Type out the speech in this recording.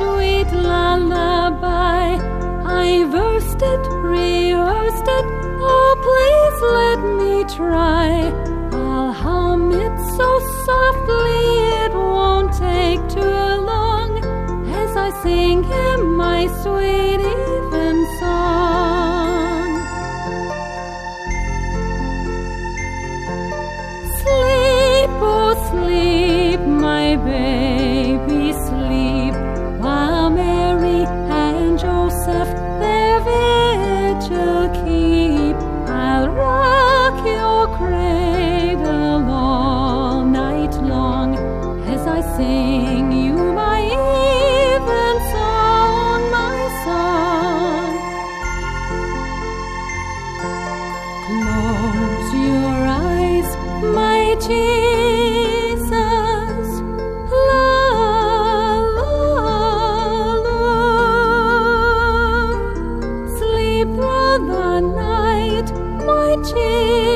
sweet lullaby. I versed it, rehearsed it, oh please let me try. I'll hum it so softly it won't take too long, as I sing him my sweet even song. Sleep, oh sleep, my baby, sleep, while Mary and Joseph their vigil keep. I'll rock your cradle all night long, as I sing you my even song, my song. Close your eyes, my Jesus, la, la, la. Sleep through the night, my Jesus.